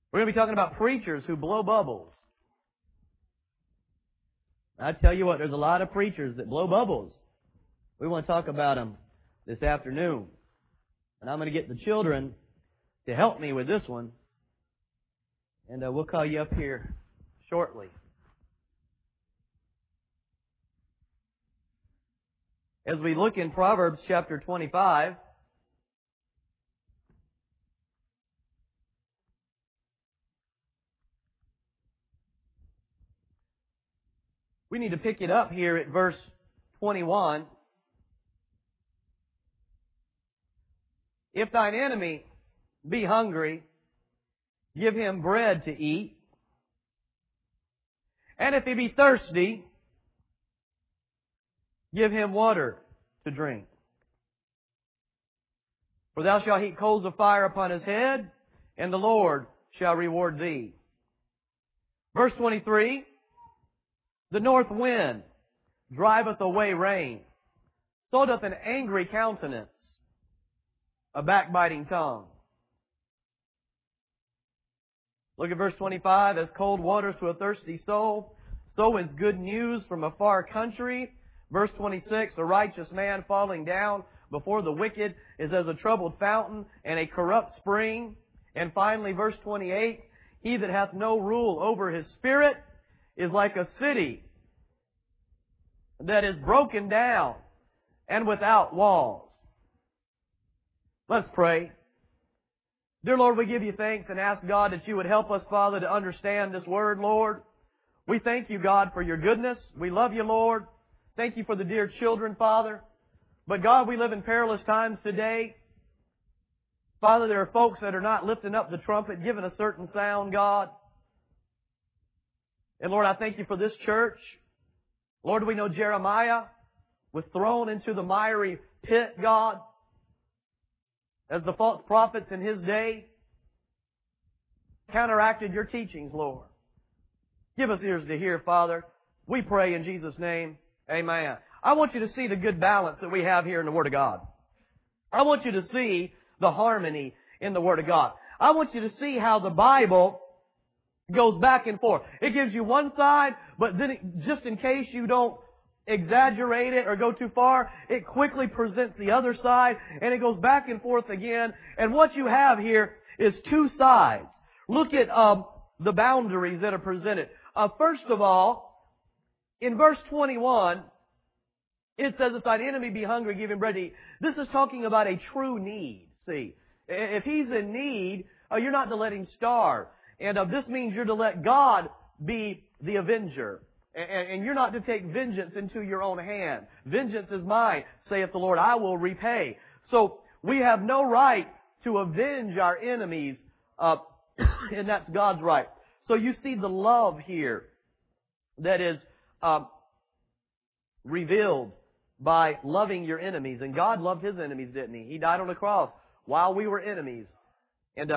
We're going to be talking about preachers who blow bubbles. I tell you what, there's a lot of preachers that blow bubbles. We want to talk about them this afternoon. And I'm going to get the children to help me with this one. And we'll call you up here shortly. As we look in Proverbs chapter 25, we need to pick it up here at verse 21. If thine enemy be hungry, give him bread to eat. And if he be thirsty, give him water to drink. For thou shalt heap coals of fire upon his head, and the Lord shall reward thee. Verse 23, the north wind driveth away rain, so doth an angry countenance a backbiting tongue. Look at verse 25. As cold waters to a thirsty soul, so is good news from a far country. Verse 26, a righteous man falling down before the wicked is as a troubled fountain and a corrupt spring. And finally, verse 28, he that hath no rule over his spirit is like a city that is broken down and without walls. Let's pray. Dear Lord, we give you thanks and ask God that you would help us, Father, to understand this word, Lord. We thank you, God, for your goodness. We love you, Lord. Thank you for the dear children, Father. But God, we live in perilous times today. Father, there are folks that are not lifting up the trumpet, giving a certain sound, God. And Lord, I thank you for this church. Lord, we know Jeremiah was thrown into the miry pit, God, as the false prophets in his day counteracted your teachings, Lord. Give us ears to hear, Father. We pray in Jesus' name. Amen. I want you to see the good balance that we have here in the Word of God. I want you to see the harmony in the Word of God. I want you to see how the Bible goes back and forth. It gives you one side, but then just in case you don't exaggerate it or go too far, it quickly presents the other side, and it goes back and forth again. And what you have here is two sides. Look at the boundaries that are presented. First of all, in verse 21, it says, if thine enemy be hungry, give him bread to eat. This is talking about a true need. See, if he's in need, you're not to let him starve. And this means you're to let God be the avenger. And you're not to take vengeance into your own hand. Vengeance is mine, saith the Lord, I will repay. So we have no right to avenge our enemies, and that's God's right. So you see the love here that is revealed by loving your enemies. And God loved His enemies, didn't He? He died on the cross while we were enemies. And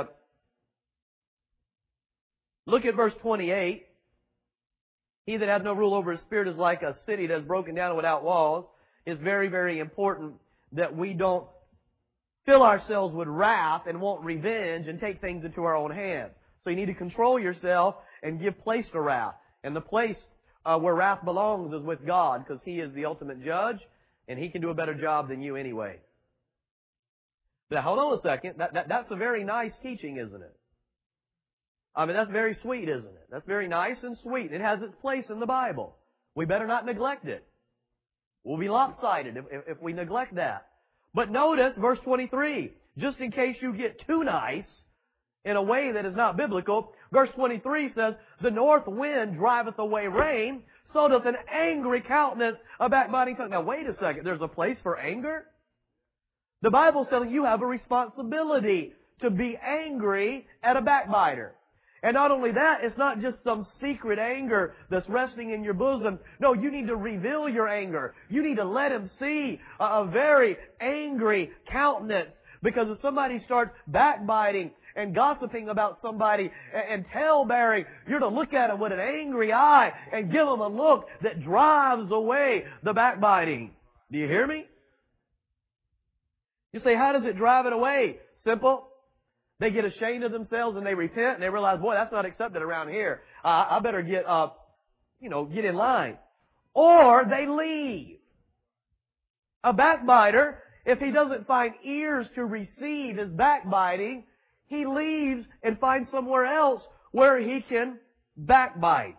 look at verse 28. He that hath no rule over his spirit is like a city that is broken down and without walls. It's very, very important that we don't fill ourselves with wrath and want revenge and take things into our own hands. So you need to control yourself and give place to wrath. And the place where wrath belongs is with God, because He is the ultimate judge and He can do a better job than you anyway. Now hold on a second. That's a very nice teaching, isn't it? I mean, that's very sweet, isn't it? That's very nice and sweet. It has its place in the Bible. We better not neglect it. We'll be lopsided if we neglect that. But notice verse 23. Just in case you get too nice in a way that is not biblical, verse 23 says, the north wind driveth away rain, so doth an angry countenance a backbiting tongue. Now wait a second. There's a place for anger? The Bible's telling you have a responsibility to be angry at a backbiter. And not only that, it's not just some secret anger that's resting in your bosom. No, you need to reveal your anger. You need to let him see a very angry countenance. Because if somebody starts backbiting and gossiping about somebody and tale-bearing, you're to look at them with an angry eye and give them a look that drives away the backbiting. Do you hear me? You say, how does it drive it away? Simple. They get ashamed of themselves and they repent and they realize, boy, that's not accepted around here. I better get in line. Or they leave. A backbiter, if he doesn't find ears to receive his backbiting, he leaves and finds somewhere else where he can backbite.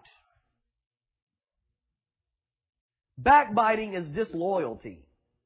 Backbiting is disloyalty.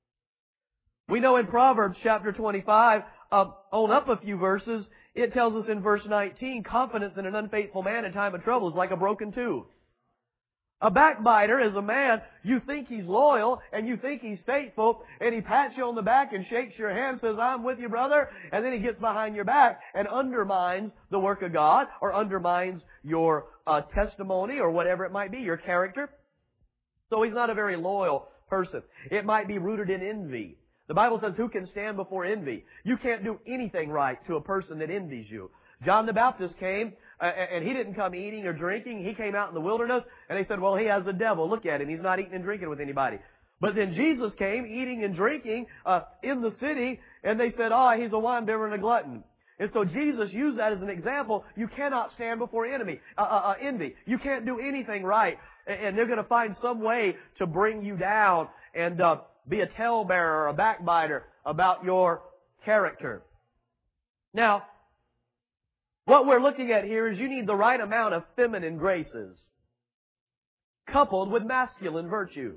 We know in Proverbs chapter 25, on up a few verses, it tells us in verse 19, confidence in an unfaithful man in time of trouble is like a broken tooth. A backbiter is a man, you think he's loyal and you think he's faithful, and he pats you on the back and shakes your hand, says, I'm with you, brother, and then he gets behind your back and undermines the work of God or undermines your testimony or whatever it might be, your character. So he's not a very loyal person. It might be rooted in envy. The Bible says, who can stand before envy? You can't do anything right to a person that envies you. John the Baptist came, and he didn't come eating or drinking. He came out in the wilderness, and they said, well, he has a devil. Look at him. He's not eating and drinking with anybody. But then Jesus came eating and drinking in the city, and they said, he's a winebibber and a glutton. And so Jesus used that as an example. You cannot stand before envy. You can't do anything right, and they're going to find some way to bring you down and be a talebearer or a backbiter about your character. Now, what we're looking at here is you need the right amount of feminine graces coupled with masculine virtues.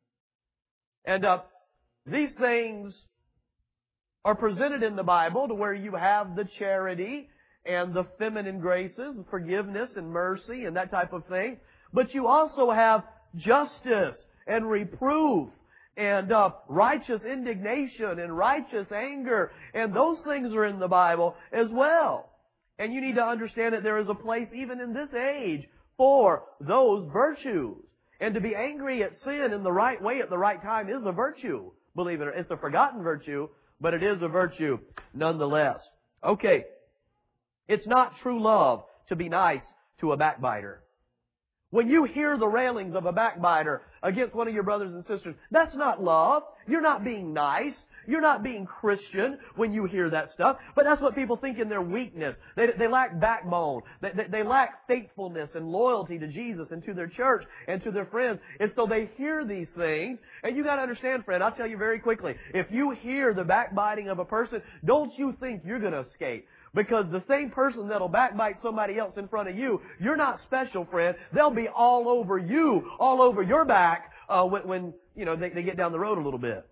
And these things are presented in the Bible to where you have the charity and the feminine graces, forgiveness and mercy and that type of thing. But you also have justice and reproof and righteous indignation and righteous anger. And those things are in the Bible as well. And you need to understand that there is a place even in this age for those virtues. And to be angry at sin in the right way at the right time is a virtue. Believe it or not, it's a forgotten virtue, but it is a virtue nonetheless. Okay. It's not true love to be nice to a backbiter. When you hear the railings of a backbiter against one of your brothers and sisters, that's not love. You're not being nice. You're not being Christian when you hear that stuff. But that's what people think in their weakness. They lack backbone. They lack faithfulness and loyalty to Jesus and to their church and to their friends. And so they hear these things. And you got to understand, friend, I'll tell you very quickly. If you hear the backbiting of a person, don't you think you're going to escape. Because the same person that'll backbite somebody else in front of you, you're not special, friend. They'll be all over you, all over your back when they get down the road a little bit.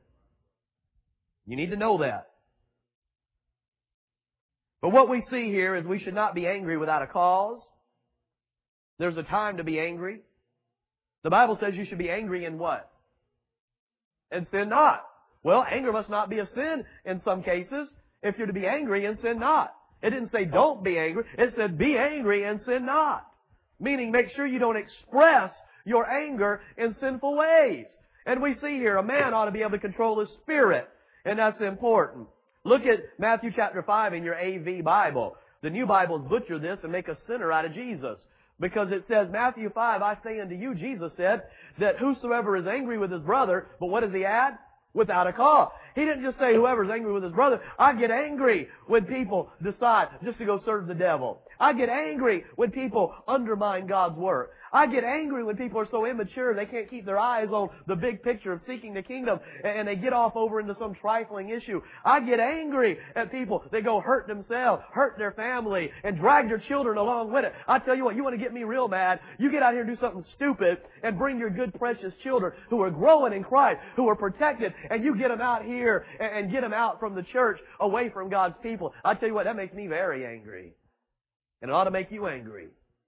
You need to know that. But what we see here is we should not be angry without a cause. There's a time to be angry. The Bible says you should be angry in what? And sin not. Well, anger must not be a sin in some cases if you're to be angry and sin not. It didn't say don't be angry. It said be angry and sin not. Meaning make sure you don't express your anger in sinful ways. And we see here a man ought to be able to control his spirit. And that's important. Look at Matthew chapter 5 in your AV Bible. The New Bibles butcher this and make a sinner out of Jesus. Because it says, Matthew 5, I say unto you, Jesus said, that whosoever is angry with his brother, but what does he add? Without a cause. He didn't just say whoever's angry with his brother. I get angry when people decide just to go serve the devil. I get angry when people undermine God's work. I get angry when people are so immature they can't keep their eyes on the big picture of seeking the kingdom and they get off over into some trifling issue. I get angry at people that go hurt themselves, hurt their family, and drag their children along with it. I tell you what, you want to get me real mad, you get out here and do something stupid and bring your good precious children who are growing in Christ, who are protected, and you get them out here and get them out from the church away from God's people. I tell you what, that makes me very angry. And it ought to make you angry.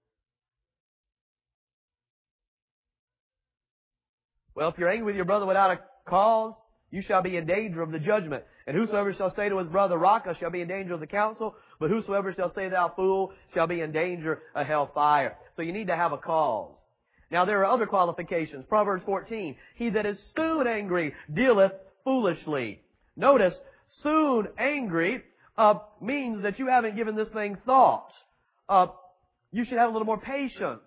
Well, if you're angry with your brother without a cause, you shall be in danger of the judgment. And whosoever shall say to his brother, Raca, shall be in danger of the council. But whosoever shall say, thou fool, shall be in danger of hellfire. So you need to have a cause. Now there are other qualifications. Proverbs 14, he that is soon angry dealeth foolishly. Notice, soon angry means that you haven't given this thing thought. You should have a little more patience.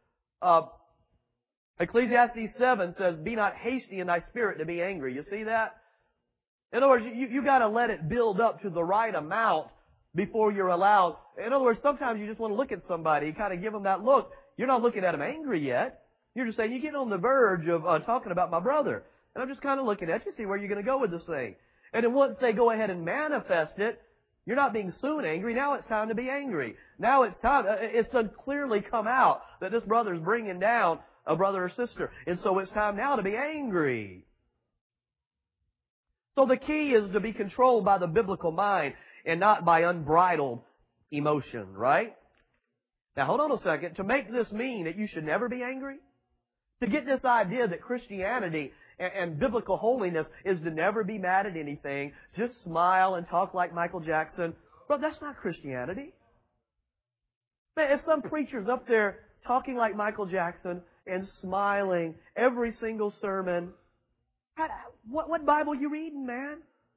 Ecclesiastes 7 says, be not hasty in thy spirit to be angry. You see that? In other words, you got to let it build up to the right amount before you're allowed. In other words, sometimes you just want to look at somebody, kind of give them that look. You're not looking at them angry yet. You're just saying, you're getting on the verge of talking about my brother. And I'm just kind of looking at you, see where you're going to go with this thing. And then once they go ahead and manifest it, you're not being soon angry. Now it's time to be angry. Now it's time. It's done clearly come out that this brother's bringing down a brother or sister. And so it's time now to be angry. So the key is to be controlled by the biblical mind and not by unbridled emotion, right? Now hold on a second. To make this mean that you should never be angry? To get this idea that Christianity and biblical holiness is to never be mad at anything, just smile and talk like Michael Jackson. But that's not Christianity. If some preacher's up there talking like Michael Jackson and smiling every single sermon, what Bible are you reading, man?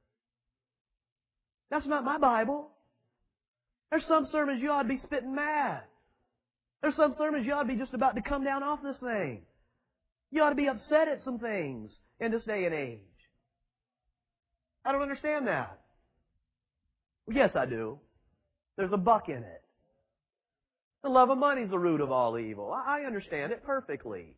That's not my Bible. There's some sermons you ought to be spitting mad. There's some sermons you ought to be just about to come down off this thing. You ought to be upset at some things in this day and age. I don't understand that. Well, yes, I do. There's a buck in it. The love of money is the root of all evil. I understand it perfectly.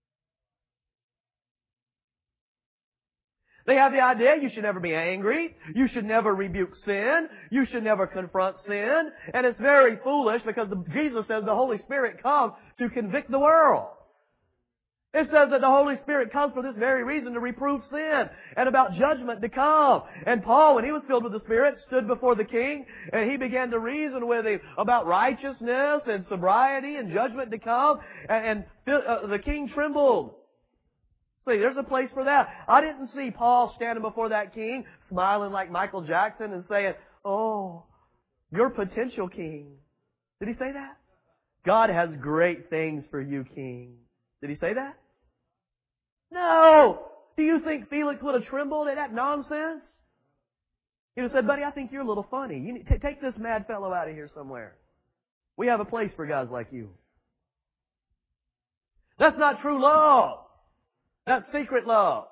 They have the idea you should never be angry. You should never rebuke sin. You should never confront sin. And it's very foolish because Jesus says the Holy Spirit comes to convict the world. It says that the Holy Spirit comes for this very reason, to reprove sin and about judgment to come. And Paul, when he was filled with the Spirit, stood before the king and he began to reason with him about righteousness and sobriety and judgment to come. And the king trembled. See, there's a place for that. I didn't see Paul standing before that king, smiling like Michael Jackson and saying, "Oh, you're potential king." Did he say that? God has great things for you, king. Did he say that? No! Do you think Felix would have trembled at that nonsense? He would have said, "Buddy, I think you're a little funny. You need to take this mad fellow out of here somewhere. We have a place for guys like you." That's not true love. That's secret love.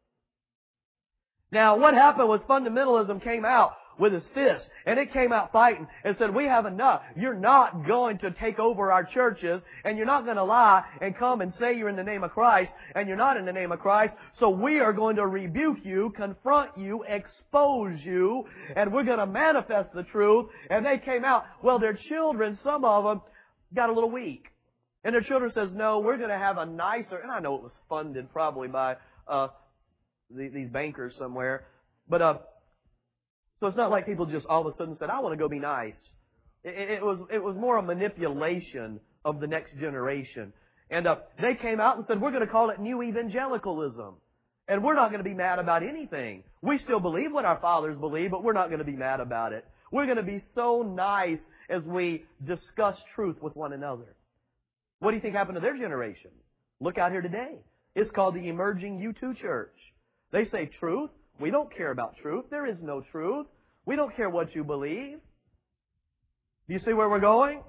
Now, what happened was fundamentalism came out with his fist, and it came out fighting and said, "We have enough. You're not going to take over our churches, and you're not going to lie and come and say you're in the name of Christ, and you're not in the name of Christ. So we are going to rebuke you, confront you, expose you, and we're going to manifest the truth." And they came out. Well, their children, some of them, got a little weak. And their children says, "No, we're going to have a nicer," and I know it was funded probably by these bankers somewhere, but so it's not like people just all of a sudden said, "I want to go be nice." It was more a manipulation of the next generation. And they came out and said, "We're going to call it New Evangelicalism. And we're not going to be mad about anything. We still believe what our fathers believe, but we're not going to be mad about it. We're going to be so nice as we discuss truth with one another." What do you think happened to their generation? Look out here today. It's called the emerging U2 church. They say truth. We don't care about truth. There is no truth. We don't care what you believe. Do you see where we're going?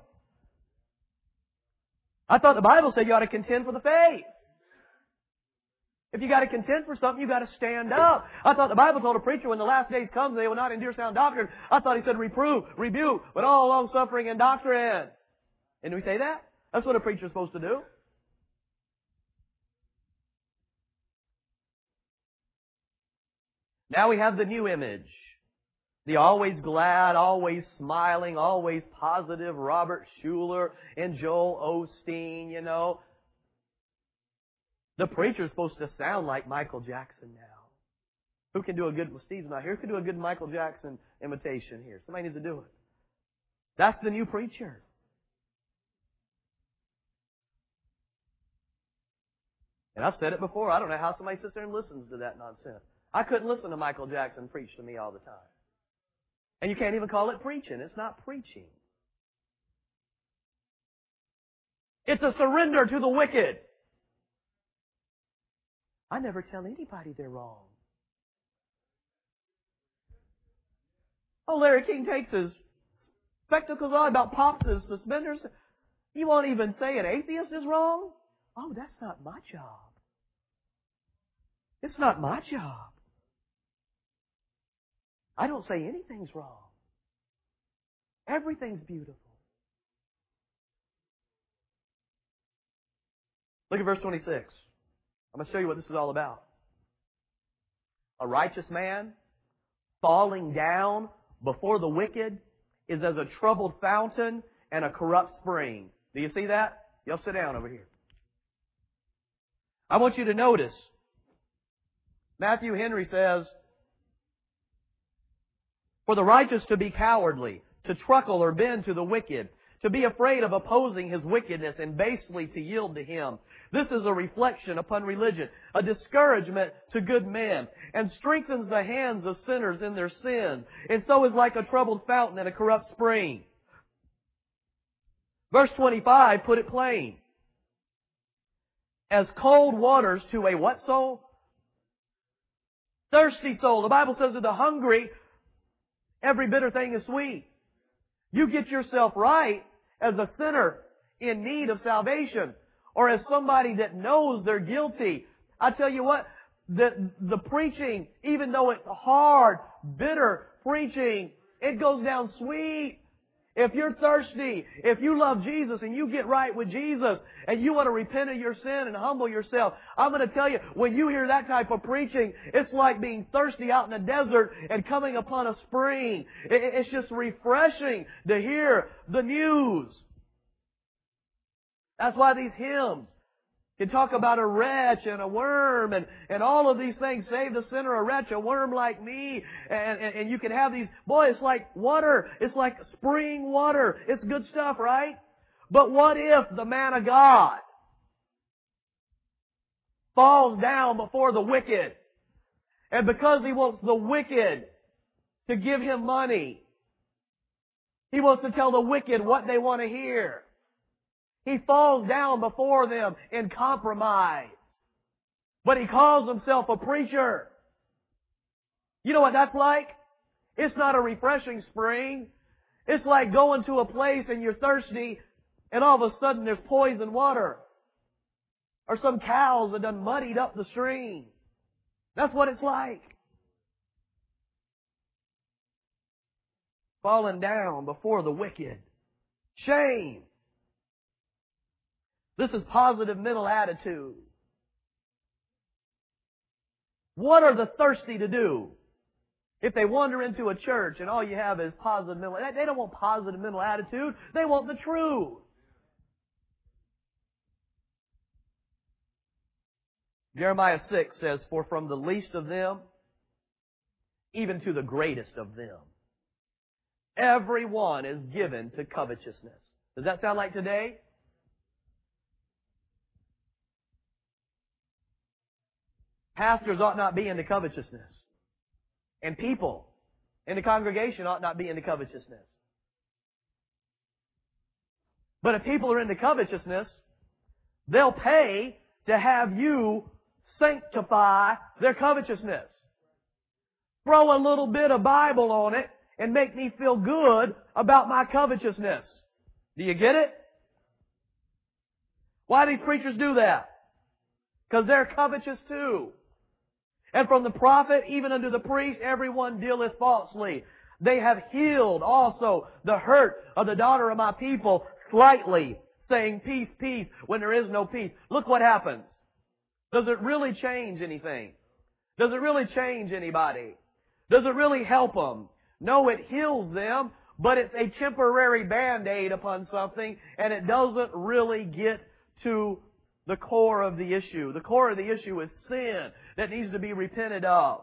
I thought the Bible said you ought to contend for the faith. If you got to contend for something, you got to stand up. I thought the Bible told a preacher when the last days come, they will not endure sound doctrine. I thought he said reprove, rebuke, but all long suffering and doctrine. And do we say that? That's what a preacher's supposed to do. Now we have the new image. The always glad, always smiling, always positive Robert Schuller and Joel Osteen, you know. The preacher's supposed to sound like Michael Jackson now. Who can do a good, well, Steve's not here, who can do a good Michael Jackson imitation here? Somebody needs to do it. That's the new preacher. And I've said it before, I don't know how somebody sits there and listens to that nonsense. I couldn't listen to Michael Jackson preach to me all the time. And you can't even call it preaching. It's not preaching. It's a surrender to the wicked. I never tell anybody they're wrong. Oh, Larry King takes his spectacles on, about pops his suspenders. You won't even say an atheist is wrong? Oh, that's not my job. It's not my job. I don't say anything's wrong. Everything's beautiful. Look at verse 26. I'm going to show you what this is all about. A righteous man falling down before the wicked is as a troubled fountain and a corrupt spring. Do you see that? Y'all sit down over here. I want you to notice, Matthew Henry says, for the righteous to be cowardly, to truckle or bend to the wicked, to be afraid of opposing his wickedness and basely to yield to him. This is a reflection upon religion, a discouragement to good men, and strengthens the hands of sinners in their sins, and so is like a troubled fountain and a corrupt spring. Verse 25 put it plain. As cold waters to a what soul? Thirsty soul. The Bible says to the hungry, every bitter thing is sweet. You get yourself right as a sinner in need of salvation, or as somebody that knows they're guilty. I tell you what, the preaching, even though it's hard, bitter preaching, it goes down sweet. If you're thirsty, if you love Jesus and you get right with Jesus and you want to repent of your sin and humble yourself, I'm going to tell you, when you hear that type of preaching, it's like being thirsty out in the desert and coming upon a spring. It's just refreshing to hear the news. That's why these hymns can talk about a wretch and a worm and all of these things. Save the sinner, a wretch, a worm like me. And you can have these, boy, it's like water. It's like spring water. It's good stuff, right? But what if the man of God falls down before the wicked, and because he wants the wicked to give him money, he wants to tell the wicked what they want to hear. He falls down before them in compromise. But he calls himself a preacher. You know what that's like? It's not a refreshing spring. It's like going to a place and you're thirsty and all of a sudden there's poison water. Or some cows that done muddied up the stream. That's what it's like. Falling down before the wicked. Shame. This is positive mental attitude. What are the thirsty to do? If they wander into a church and all you have is positive mental, they don't want positive mental attitude. They want the truth. Jeremiah 6 says, for from the least of them, even to the greatest of them, everyone is given to covetousness. Does that sound like today? Pastors ought not be into covetousness. And people in the congregation ought not be into covetousness. But if people are into covetousness, they'll pay to have you sanctify their covetousness. Throw a little bit of Bible on it and make me feel good about my covetousness. Do you get it? Why do these preachers do that? Because they're covetous too. And from the prophet even unto the priest, everyone dealeth falsely. They have healed also the hurt of the daughter of my people slightly, saying peace, peace, when there is no peace. Look what happens. Does it really change anything? Does it really change anybody? Does it really help them? No, it heals them, but it's a temporary Band-Aid upon something, and it doesn't really get to the core of the issue. The core of the issue is sin that needs to be repented of.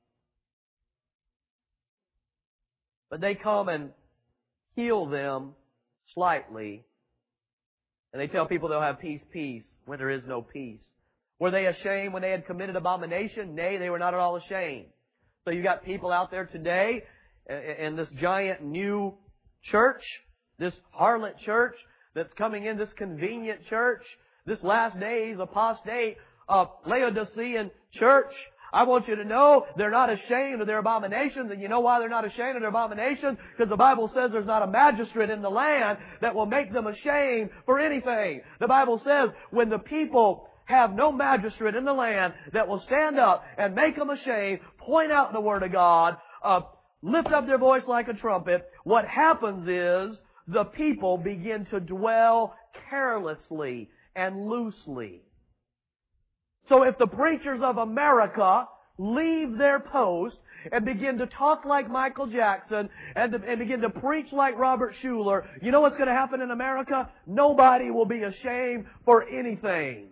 But they come and heal them slightly. And they tell people they'll have peace, peace, when there is no peace. Were they ashamed when they had committed abomination? Nay, they were not at all ashamed. So you got people out there today in this giant new church, this harlot church that's coming in, this convenient church, this last days apostate Laodicean church. I want you to know they're not ashamed of their abominations. And you know why they're not ashamed of their abominations? Because the Bible says there's not a magistrate in the land that will make them ashamed for anything. The Bible says when the people have no magistrate in the land that will stand up and make them ashamed, point out the Word of God, lift up their voice like a trumpet, what happens is the people begin to dwell carelessly and loosely. So if the preachers of America leave their post and begin to talk like Michael Jackson and begin to preach like Robert Schuller, you know what's going to happen in America? Nobody will be ashamed for anything.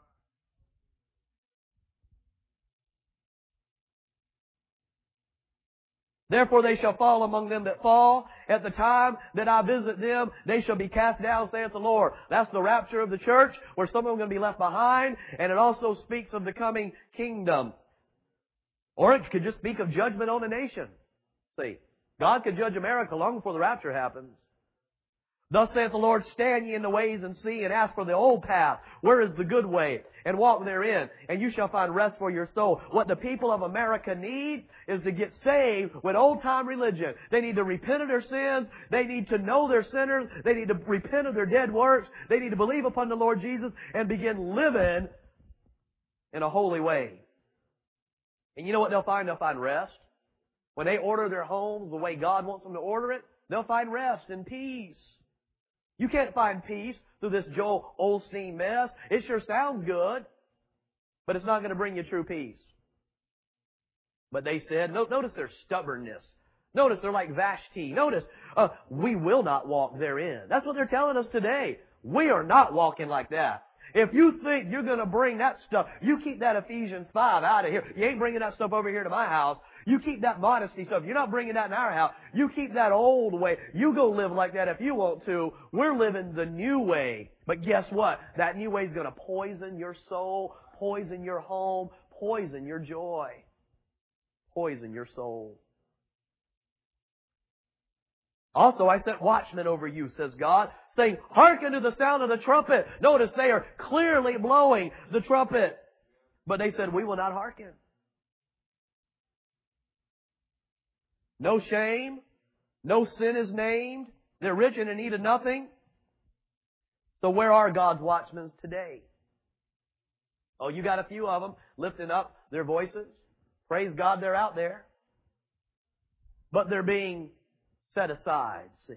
Therefore they shall fall among them that fall. At the time that I visit them, they shall be cast down, saith the Lord. That's the rapture of the church, where some of them are going to be left behind, and it also speaks of the coming kingdom. Or it could just speak of judgment on a nation. See, God could judge America long before the rapture happens. Thus saith the Lord, stand ye in the ways and see, and ask for the old path. Where is the good way? And walk therein, and you shall find rest for your soul. What the people of America need is to get saved with old-time religion. They need to repent of their sins. They need to know they're sinners. They need to repent of their dead works. They need to believe upon the Lord Jesus and begin living in a holy way. And you know what they'll find? They'll find rest. When they order their homes the way God wants them to order it, they'll find rest and peace. You can't find peace through this Joel Osteen mess. It sure sounds good, but it's not going to bring you true peace. But they said, notice their stubbornness. Notice they're like Vashti. Notice, we will not walk therein. That's what they're telling us today. We are not walking like that. If you think you're going to bring that stuff, you keep that Ephesians 5 out of here. You ain't bringing that stuff over here to my house. You keep that modesty stuff. You're not bringing that in our house. You keep that old way. You go live like that if you want to. We're living the new way. But guess what? That new way is going to poison your soul, poison your home, poison your joy, poison your soul. Also, I sent watchmen over you, says God, saying, hearken to the sound of the trumpet. Notice they are clearly blowing the trumpet. But they said, we will not hearken. No shame. No sin is named. They're rich and in need of nothing. So where are God's watchmen today? Oh, you got a few of them lifting up their voices. Praise God, they're out there. But they're being set aside, see.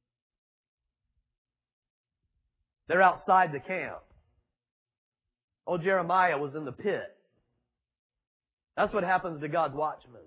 They're outside the camp. Oh, Jeremiah was in the pit. That's what happens to God's watchmen.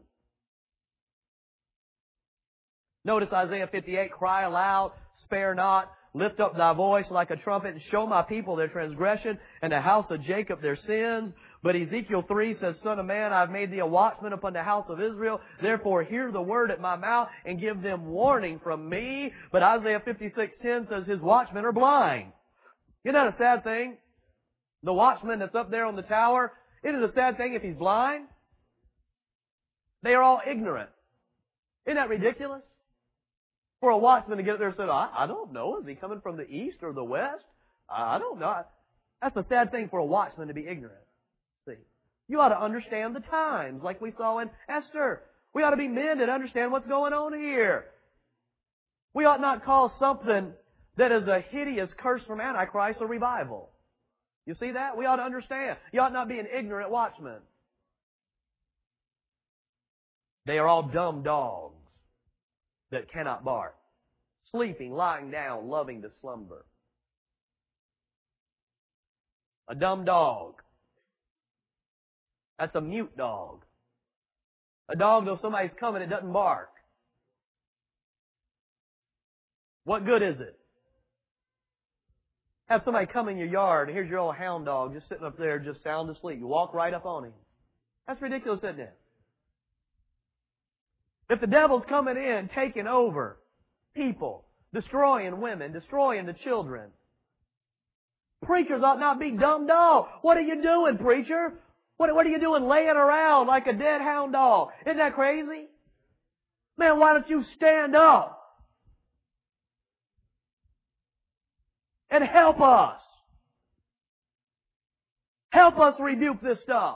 Notice Isaiah 58, cry aloud, spare not, lift up thy voice like a trumpet, and show my people their transgression, and the house of Jacob their sins. But Ezekiel 3 says, Son of man, I have made thee a watchman upon the house of Israel. Therefore hear the word at my mouth, and give them warning from me. But Isaiah 56:10 says his watchmen are blind. Isn't that a sad thing? The watchman that's up there on the tower, isn't it a sad thing if he's blind? They are all ignorant. Isn't that ridiculous? For a watchman to get up there and say, I don't know. Is he coming from the east or the west? I don't know. That's a sad thing for a watchman to be ignorant. See, you ought to understand the times like we saw in Esther. We ought to be men that understand what's going on here. We ought not call something that is a hideous curse from Antichrist a revival. You see that? We ought to understand. You ought not be an ignorant watchman. They are all dumb dogs that cannot bark. Sleeping, lying down, loving to slumber. A dumb dog. That's a mute dog. A dog, though somebody's coming, it doesn't bark. What good is it? Have somebody come in your yard, and here's your old hound dog just sitting up there just sound asleep. You walk right up on him. That's ridiculous, isn't it? If the devil's coming in, taking over people, destroying women, destroying the children, preachers ought not be dumb dogs. What are you doing, preacher? What are you doing laying around like a dead hound dog? Isn't that crazy? Man, why don't you stand up and help us? Help us rebuke this stuff.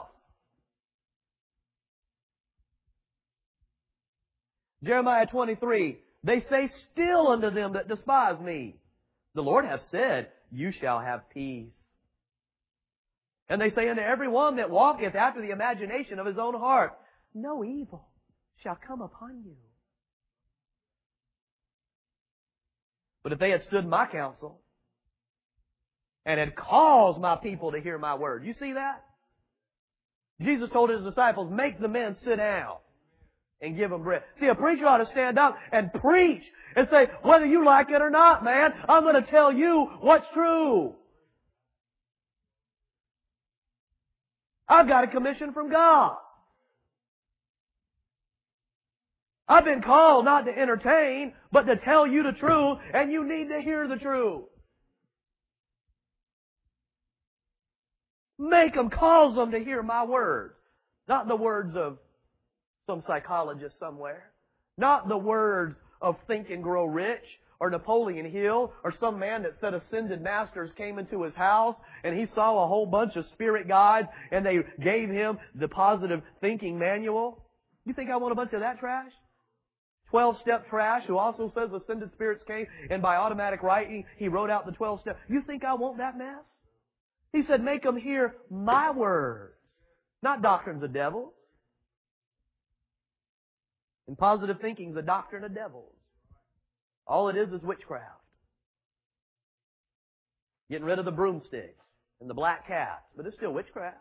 Jeremiah 23, they say still unto them that despise me. The Lord hath said, you shall have peace. And they say unto every one that walketh after the imagination of his own heart, no evil shall come upon you. But if they had stood in my counsel and had caused my people to hear my word, you see that? Jesus told His disciples, make the men sit down and give them bread. See, a preacher ought to stand up and preach and say, whether you like it or not, man, I'm going to tell you what's true. I've got a commission from God. I've been called not to entertain, but to tell you the truth, and you need to hear the truth. Make them, cause them to hear my words. Not the words of some psychologist somewhere. Not the words of Think and Grow Rich or Napoleon Hill or some man that said ascended masters came into his house and he saw a whole bunch of spirit guides and they gave him the positive thinking manual. You think I want a bunch of that trash? 12-step trash who also says ascended spirits came and by automatic writing he wrote out the 12 steps. You think I want that mess? He said, make them hear my words, not doctrines of devils. And positive thinking is a doctrine of devils. All it is witchcraft. Getting rid of the broomsticks and the black cats, but it's still witchcraft.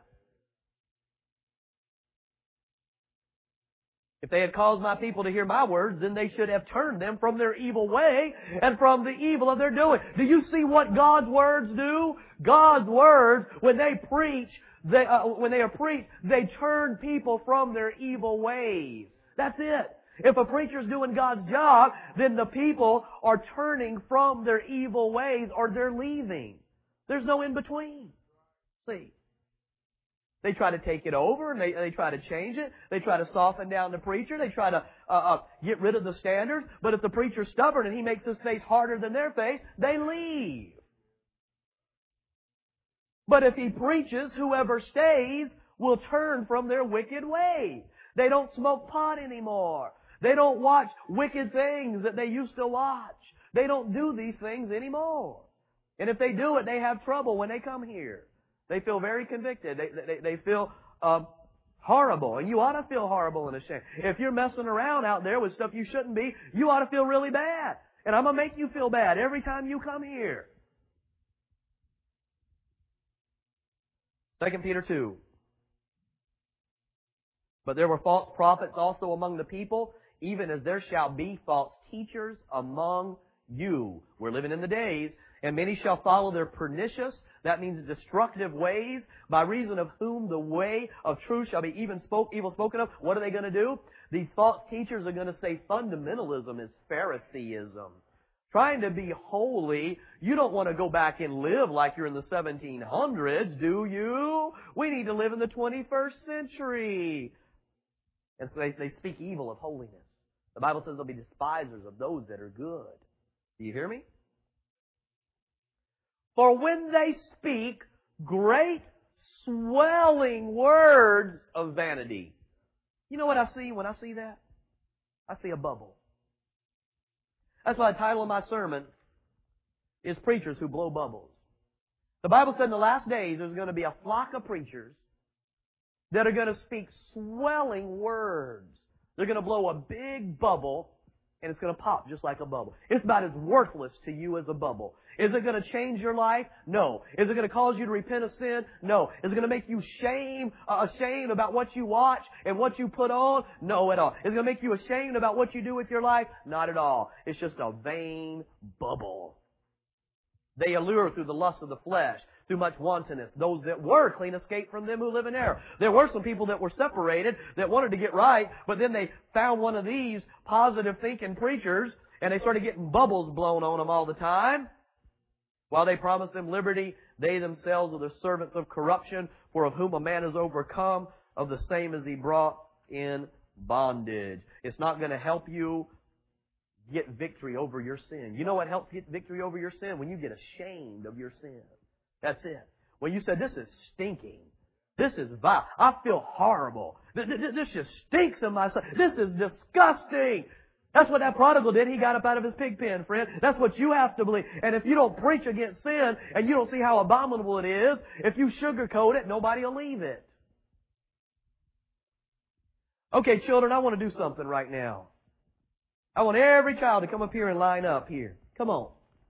If they had caused my people to hear my words, then they should have turned them from their evil way and from the evil of their doing. Do you see what God's words do? God's words, when they preach, they turn people from their evil ways. That's it. If a preacher's doing God's job, then the people are turning from their evil ways or they're leaving. There's no in between. See? They try to take it over and they try to change it. They try to soften down the preacher. They try to get rid of the standards. But if the preacher's stubborn and he makes his face harder than their face, they leave. But if he preaches, whoever stays will turn from their wicked ways. They don't smoke pot anymore. They don't watch wicked things that they used to watch. They don't do these things anymore. And if they do it, they have trouble when they come here. They feel very convicted. They feel horrible. And you ought to feel horrible and ashamed. If you're messing around out there with stuff you shouldn't be, you ought to feel really bad. And I'm going to make you feel bad every time you come here. 2 Peter 2. But there were false prophets also among the people, even as there shall be false teachers among you. We're living in the days. And many shall follow their pernicious, that means destructive ways, by reason of whom the way of truth shall be evil spoken of. What are they going to do? These false teachers are going to say fundamentalism is Phariseeism. Trying to be holy, you don't want to go back and live like you're in the 1700s, do you? We need to live in the 21st century. And so they speak evil of holiness. The Bible says they'll be despisers of those that are good. Do you hear me? For when they speak great swelling words of vanity. You know what I see when I see that? I see a bubble. That's why the title of my sermon is Preachers Who Blow Bubbles. The Bible said in the last days there's going to be a flock of preachers that are going to speak swelling words. They're going to blow a big bubble and it's going to pop just like a bubble. It's about as worthless to you as a bubble. Is it going to change your life? No. Is it going to cause you to repent of sin? No. Is it going to make you ashamed about what you watch and what you put on? No at all. Is it going to make you ashamed about what you do with your life? Not at all. It's just a vain bubble. They allure through the lust of the flesh, through much wantonness. Those that were clean escaped from them who live in error. There were some people that were separated, that wanted to get right, but then they found one of these positive thinking preachers, and they started getting bubbles blown on them all the time. While they promised them liberty, they themselves are the servants of corruption, for of whom a man is overcome, of the same is he brought in bondage. It's not going to help you get victory over your sin. You know what helps get victory over your sin? When you get ashamed of your sin. That's it. When you say, this is stinking. This is vile. I feel horrible. This just stinks in my soul. This is disgusting. That's what that prodigal did. He got up out of his pig pen, friend. That's what you have to believe. And if you don't preach against sin and you don't see how abominable it is, if you sugarcoat it, nobody will leave it. Okay, children, I want to do something right now. I want every child to come up here and line up here. Come on.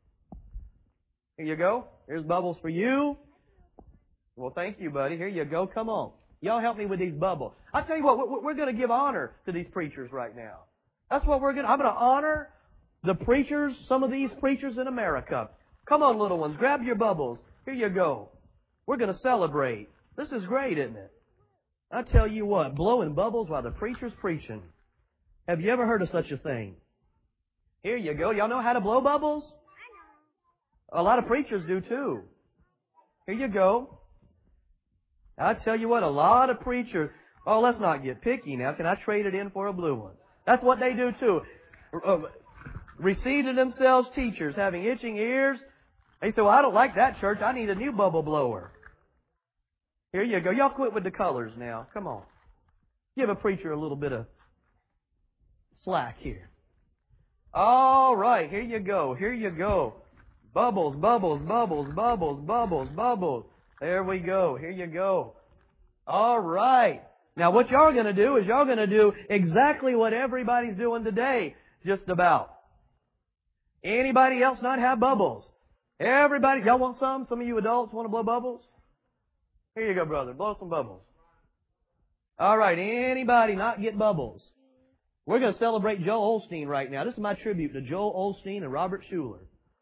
Here you go. Here's bubbles for you. Well, thank you, buddy. Here you go. Come on. Y'all help me with these bubbles. I tell you what, we're going to give honor to these preachers right now. That's what we're going to. I'm going to honor the preachers, some of these preachers in America. Come on, little ones. Grab your bubbles. Here you go. We're going to celebrate. This is great, isn't it? I tell you what, blowing bubbles while the preacher's preaching. Have you ever heard of such a thing? Here you go. Y'all know how to blow bubbles? A lot of preachers do too. Here you go. I tell you what, a lot of preachers... Oh, let's not get picky now. Can I trade it in for a blue one? That's what they do too. Receive to themselves teachers having itching ears. They say, well, I don't like that church. I need a new bubble blower. Here you go. Y'all quit with the colors now. Come on. Give a preacher a little bit of slack here. All right. Here you go. Here you go. Bubbles, bubbles, bubbles, bubbles, bubbles, bubbles. There we go. Here you go. All right. Now what y'all going to do is y'all going to do exactly what everybody's doing today, just about. Anybody else not have bubbles? Everybody, y'all want some? Some of you adults want to blow bubbles? Here you go, brother. Blow some bubbles. All right. Anybody not get bubbles? We're going to celebrate Joel Osteen right now. This is my tribute to Joel Osteen and Robert Schuller.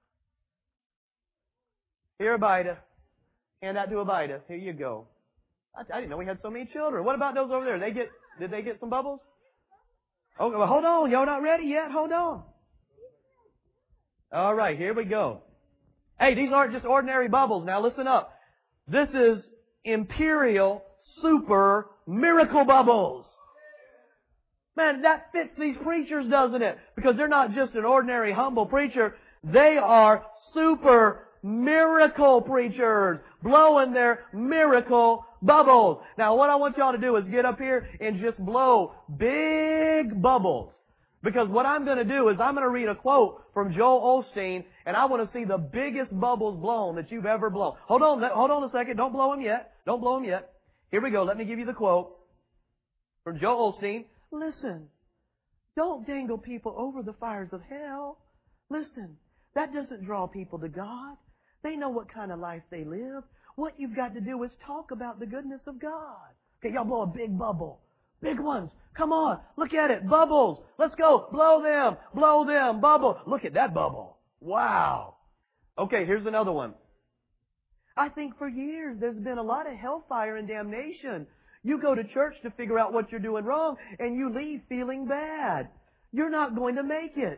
Here, Abida. Hand that to Abida. Here you go. I didn't know we had so many children. What about those over there? Did they get some bubbles? Oh, well, hold on. Y'all not ready yet? Hold on. All right, here we go. Hey, these aren't just ordinary bubbles. Now listen up. This is Imperial Super Miracle Bubbles. Man, that fits these preachers, doesn't it? Because they're not just an ordinary humble preacher. They are super miracle preachers, blowing their miracle bubbles. Now, what I want y'all to do is get up here and just blow big bubbles. Because what I'm going to do is I'm going to read a quote from Joel Osteen, and I want to see the biggest bubbles blown that you've ever blown. Hold on a second. Don't blow them yet. Don't blow them yet. Here we go. Let me give you the quote from Joel Osteen. Listen, don't dangle people over the fires of hell. Listen, that doesn't draw people to God. They know what kind of life they live. What you've got to do is talk about the goodness of God. Okay, y'all blow a big bubble. Big ones. Come on. Look at it. Bubbles. Let's go. Blow them. Blow them. Bubble. Look at that bubble. Wow. Okay, here's another one. I think for years there's been a lot of hellfire and damnation. You go to church to figure out what you're doing wrong, and you leave feeling bad. You're not going to make it.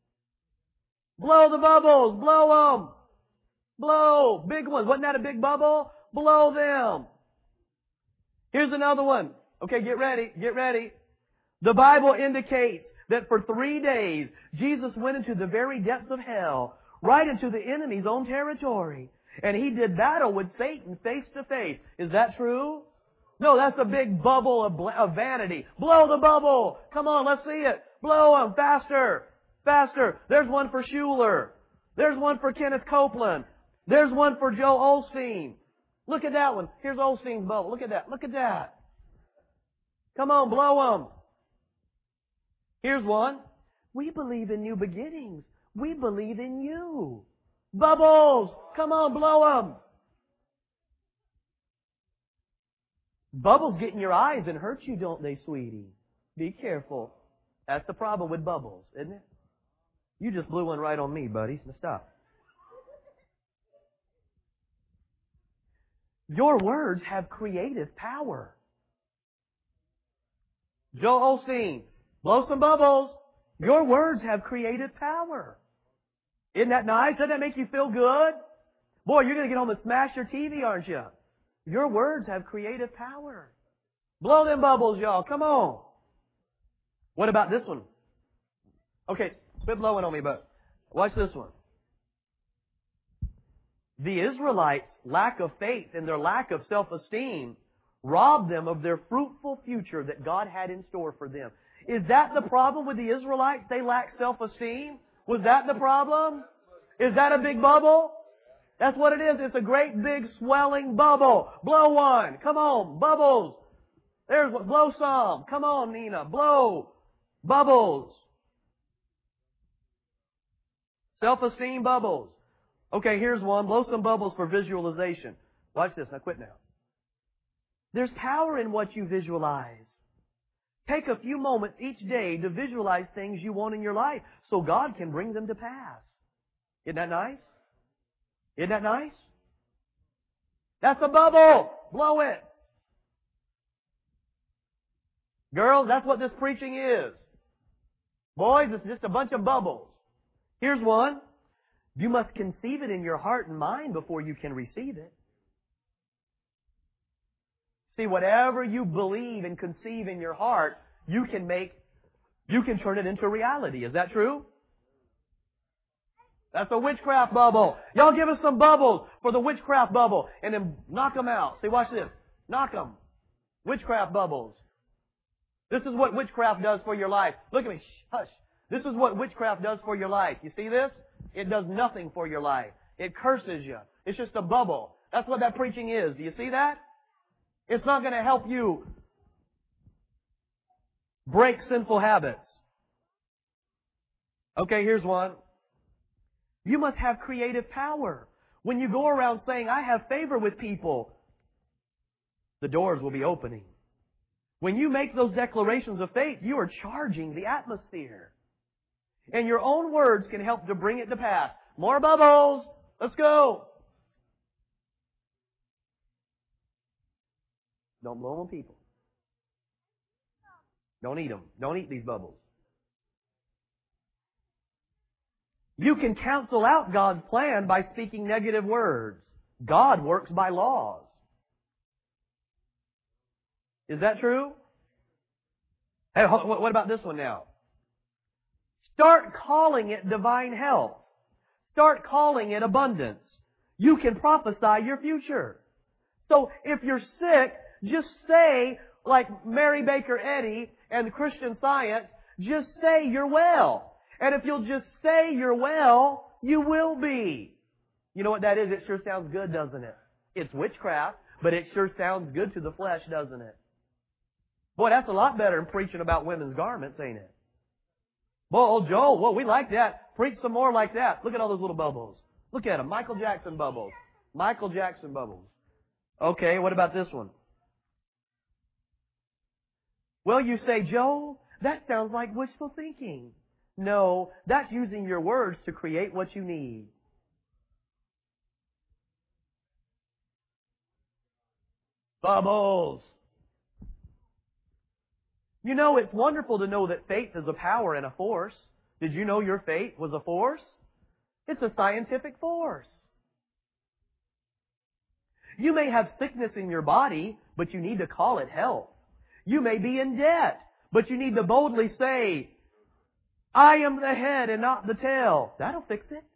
Blow the bubbles. Blow them. Blow. Big ones. Wasn't that a big bubble? Blow them. Here's another one. Okay, get ready. Get ready. The Bible indicates that for 3 days, Jesus went into the very depths of hell, right into the enemy's own territory. And He did battle with Satan face to face. Is that true? No, that's a big bubble of vanity. Blow the bubble. Come on, let's see it. Blow them. Faster. Faster. There's one for Schuller. There's one for Kenneth Copeland. There's one for Joel Osteen. Look at that one. Here's Osteen's bubble. Look at that. Look at that. Come on, blow them. Here's one. We believe in new beginnings. We believe in you. Bubbles. Come on, blow them. Bubbles get in your eyes and hurt you, don't they, sweetie? Be careful. That's the problem with bubbles, isn't it? You just blew one right on me, buddy. Now stop. Your words have creative power. Joel Osteen, blow some bubbles. Your words have creative power. Isn't that nice? Doesn't that make you feel good? Boy, you're going to get home and smash your TV, aren't you? Your words have creative power. Blow them bubbles, y'all. Come on. What about this one? Okay, quit blowing on me, but watch this one. The Israelites' lack of faith and their lack of self-esteem robbed them of their fruitful future that God had in store for them. Is that the problem with the Israelites? They lack self-esteem? Was that the problem? Is that a big bubble? That's what it is. It's a great big swelling bubble. Blow one. Come on. Bubbles. There's what. Blow some. Come on, Nina. Blow. Bubbles. Self-esteem bubbles. Okay, here's one. Blow some bubbles for visualization. Watch this. Now quit now. There's power in what you visualize. Take a few moments each day to visualize things you want in your life so God can bring them to pass. Isn't that nice? Isn't that nice? That's a bubble. Blow it. Girls, that's what this preaching is. Boys, it's just a bunch of bubbles. Here's one. You must conceive it in your heart and mind before you can receive it. See, whatever you believe and conceive in your heart, you can turn it into reality. Is that true? That's a witchcraft bubble. Y'all give us some bubbles for the witchcraft bubble and then knock them out. See, watch this. Knock them. Witchcraft bubbles. This is what witchcraft does for your life. Look at me. Shh, hush. This is what witchcraft does for your life. You see this? It does nothing for your life. It curses you. It's just a bubble. That's what that preaching is. Do you see that? It's not going to help you break sinful habits. Okay, here's one. You must have creative power. When you go around saying, I have favor with people, the doors will be opening. When you make those declarations of faith, you are charging the atmosphere. And your own words can help to bring it to pass. More bubbles. Let's go. Don't blow on people. Don't eat them. Don't eat these bubbles. You can cancel out God's plan by speaking negative words. God works by laws. Is that true? Hey, what about this one now? Start calling it divine health. Start calling it abundance. You can prophesy your future. So if you're sick, just say, like Mary Baker Eddy and Christian Science, just say you're well. And if you'll just say you're well, you will be. You know what that is? It sure sounds good, doesn't it? It's witchcraft, but it sure sounds good to the flesh, doesn't it? Boy, that's a lot better than preaching about women's garments, ain't it? Boy, old Joel, well, we like that. Preach some more like that. Look at all those little bubbles. Look at them. Michael Jackson bubbles. Michael Jackson bubbles. Okay, what about this one? Well, you say, Joel, that sounds like wishful thinking. No, that's using your words to create what you need. Bubbles. You know, it's wonderful to know that faith is a power and a force. Did you know your faith was a force? It's a scientific force. You may have sickness in your body, but you need to call it health. You may be in debt, but you need to boldly say, I am the head and not the tail. That'll fix it.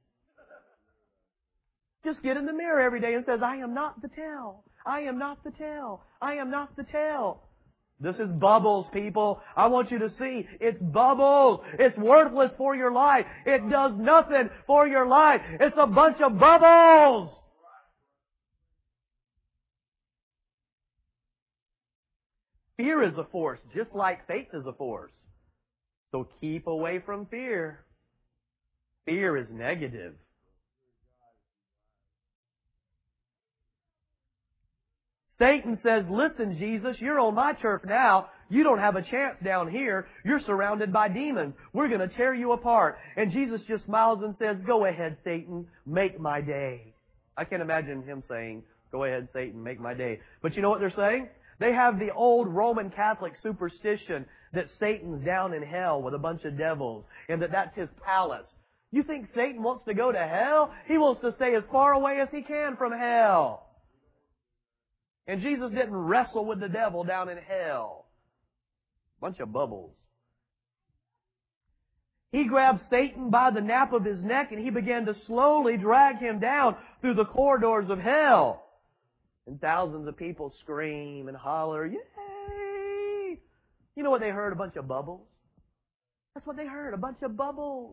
Just get in the mirror every day and says, I am not the tail. I am not the tail. I am not the tail. This is bubbles, people. I want you to see, it's bubbles. It's worthless for your life. It does nothing for your life. It's a bunch of bubbles. Fear is a force, just like faith is a force. So keep away from fear. Fear is negative. Satan says, listen, Jesus, you're on my turf now. You don't have a chance down here. You're surrounded by demons. We're going to tear you apart. And Jesus just smiles and says, go ahead, Satan, make my day. I can't imagine him saying, go ahead, Satan, make my day. But you know what they're saying? They have the old Roman Catholic superstition that Satan's down in hell with a bunch of devils and that that's his palace. You think Satan wants to go to hell? He wants to stay as far away as he can from hell. And Jesus didn't wrestle with the devil down in hell. Bunch of bubbles. He grabbed Satan by the nape of his neck and he began to slowly drag him down through the corridors of hell. And thousands of people scream and holler, yay! You know what they heard? A bunch of bubbles. That's what they heard, a bunch of bubbles.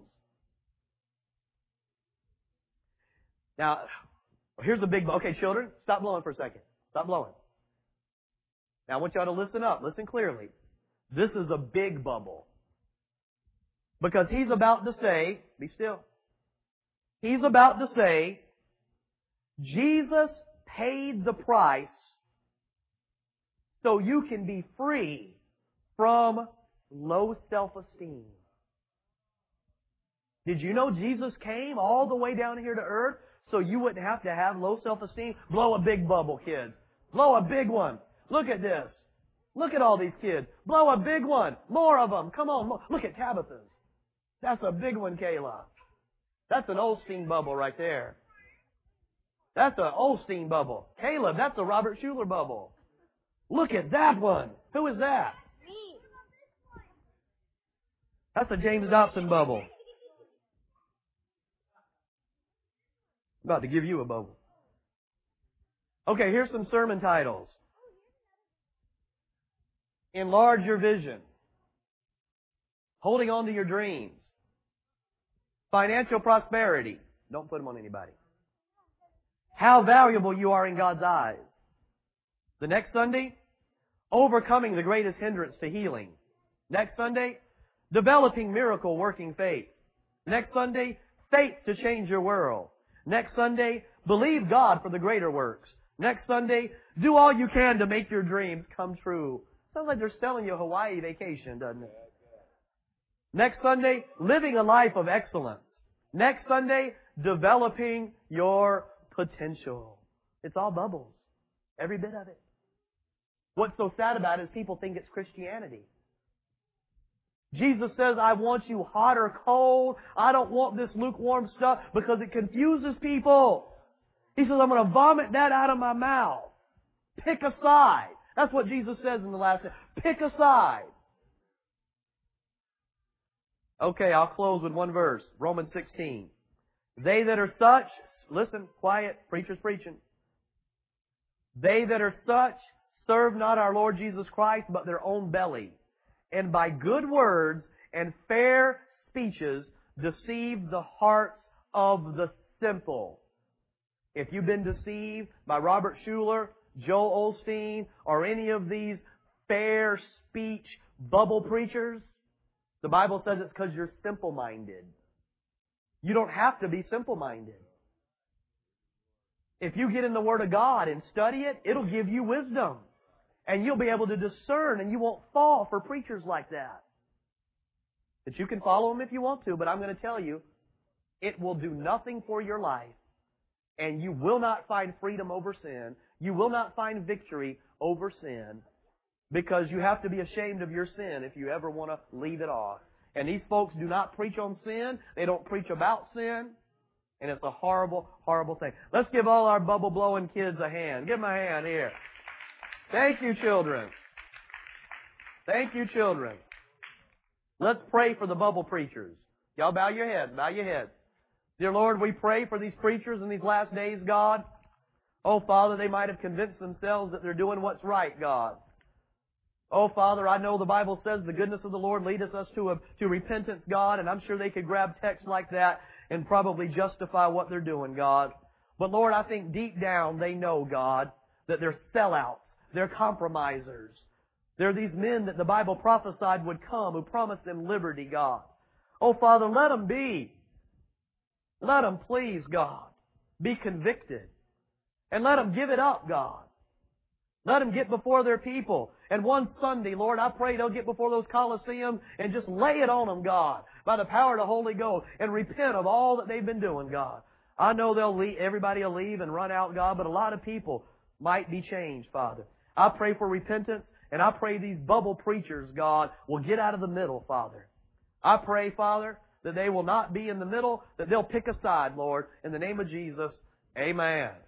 Now, here's the big, okay, children, stop blowing for a second. Stop blowing. Now I want y'all to listen up. Listen clearly. This is a big bubble. Because he's about to say, be still. He's about to say, Jesus paid the price so you can be free from low self-esteem. Did you know Jesus came all the way down here to earth so you wouldn't have to have low self-esteem? Blow a big bubble, kids. Blow a big one. Look at this. Look at all these kids. Blow a big one. More of them. Come on. Look at Tabitha's. That's a big one, Kayla. That's an Osteen bubble right there. That's an Osteen bubble. Caleb, that's a Robert Schuller bubble. Look at that one. Who is that? Me. That's a James Dobson bubble. I'm about to give you a bubble. Okay, here's some sermon titles. Enlarge your vision. Holding on to your dreams. Financial prosperity. Don't put them on anybody. How valuable you are in God's eyes. The next Sunday, overcoming the greatest hindrance to healing. Next Sunday, developing miracle working faith. Next Sunday, faith to change your world. Next Sunday, believe God for the greater works. Next Sunday, do all you can to make your dreams come true. Sounds like they're selling you a Hawaii vacation, doesn't it? Next Sunday, living a life of excellence. Next Sunday, developing your potential. It's all bubbles. Every bit of it. What's so sad about it is people think it's Christianity. Jesus says, I want you hot or cold. I don't want this lukewarm stuff because it confuses people. He says, I'm going to vomit that out of my mouth. Pick a side. That's what Jesus says in the last day. Pick a side. Okay, I'll close with one verse. Romans 16. They that are such, listen, quiet, preacher's preaching. They that are such serve not our Lord Jesus Christ, but their own belly. And by good words and fair speeches deceive the hearts of the simple. If you've been deceived by Robert Schuller, Joel Osteen, or any of these fair speech bubble preachers, the Bible says it's because you're simple-minded. You don't have to be simple-minded. If you get in the Word of God and study it, it'll give you wisdom. And you'll be able to discern, and you won't fall for preachers like that. But you can follow them if you want to, but I'm going to tell you, it will do nothing for your life. And you will not find freedom over sin. You will not find victory over sin. Because you have to be ashamed of your sin if you ever want to leave it off. And these folks do not preach on sin. They don't preach about sin. And it's a horrible, horrible thing. Let's give all our bubble-blowing kids a hand. Give them a hand here. Thank you, children. Thank you, children. Let's pray for the bubble preachers. Y'all bow your heads. Bow your heads. Dear Lord, we pray for these preachers in these last days, God. Oh, Father, they might have convinced themselves that they're doing what's right, God. Oh, Father, I know the Bible says the goodness of the Lord leadeth us to repentance, God, and I'm sure they could grab texts like that and probably justify what they're doing, God. But Lord, I think deep down they know, God, that they're sellouts. They're compromisers. They're these men that the Bible prophesied would come, who promised them liberty, God. Oh, Father, let them be. Let them, please, God, be convicted. And let them give it up, God. Let them get before their people. And one Sunday, Lord, I pray they'll get before those Colosseum and just lay it on them, God, by the power of the Holy Ghost, and repent of all that they've been doing, God. I know everybody will leave and run out, God, but a lot of people might be changed, Father. I pray for repentance, and I pray these bubble preachers, God, will get out of the middle, Father. I pray, Father, that they will not be in the middle, that they'll pick a side, Lord. In the name of Jesus, amen.